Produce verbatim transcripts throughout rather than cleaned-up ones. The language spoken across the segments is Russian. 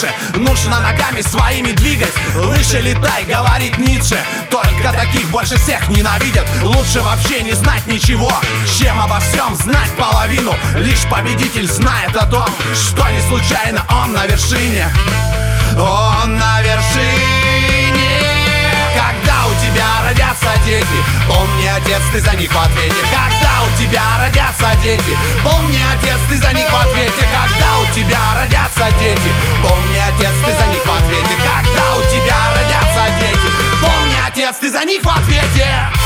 выше. Нужно ногами своими двигать, выше летай, говорит Ницше. Только таких больше всех ненавидят. Лучше вообще не знать ничего, чем обо всем знать половину. Лишь победитель знает о том, что не случайно он на вершине. Он на вершине. Когда у тебя родятся дети, помни, отец, ты за них в ответе. Когда у тебя родятся дети, помни, отец, ты за них в ответе. Когда у тебя родятся дети, помни, отец, ты за них в ответе. Когда у тебя родятся дети, помни, отец, ты за них в ответе.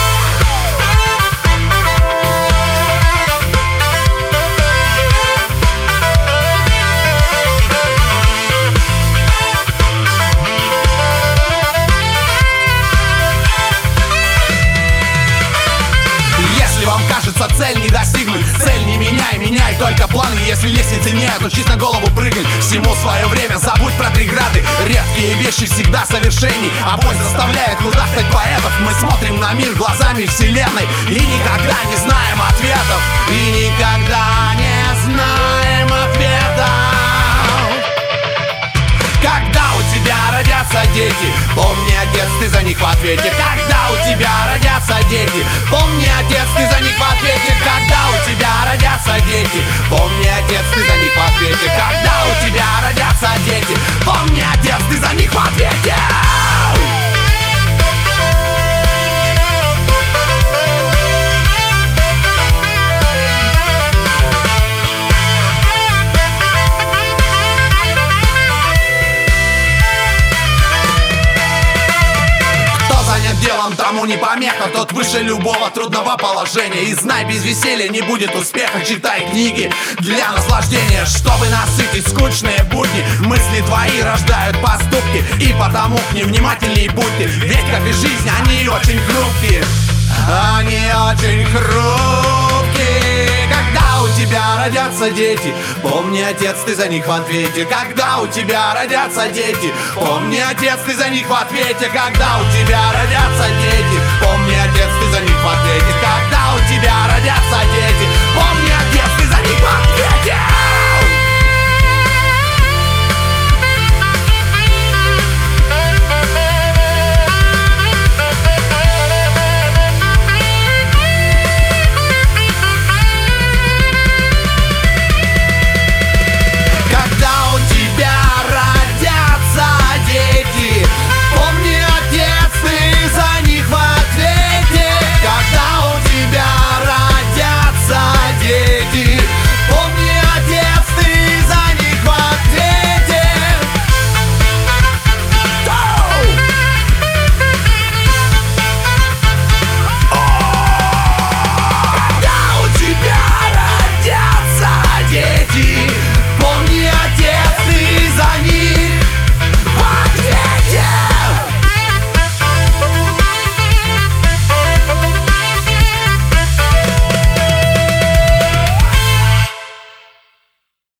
Вам кажется, цель не достигнуть, цель не меняй, меняй только планы. Если лестницы нет, учись на голову прыгать. Всему свое время, забудь про преграды. Редкие вещи всегда совершенней, а боль заставляет кудахтать поэтов. Мы смотрим на мир глазами вселенной и никогда не знаем ответов. И никогда не знаем ответов. Когда у тебя родятся дети, помни, отец, ты за них в ответе. Когда у тебя родятся дети, помни, отец, ты за них в ответе. Когда у тебя родятся дети, помни, отец, ты за них в ответе. Когда у тебя родятся дети, помни, отец, ты за них в ответе. Делом тому не помеха, тот выше любого трудного положения. И знай, без веселья не будет успеха. Читай книги для наслаждения, чтобы насытить скучные будни. Мысли твои рождают поступки, и потому к ним внимательней будьте. Ведь, как и жизнь, они очень хрупкие. Они очень хрупкие. Когда у тебя родятся дети, помни, отец, ты за них в ответе. Когда у тебя родятся дети, помни, отец, ты за них в ответе. Когда у тебя родятся дети, помни, отец, ты за них в ответе. Когда у тебя родятся дети,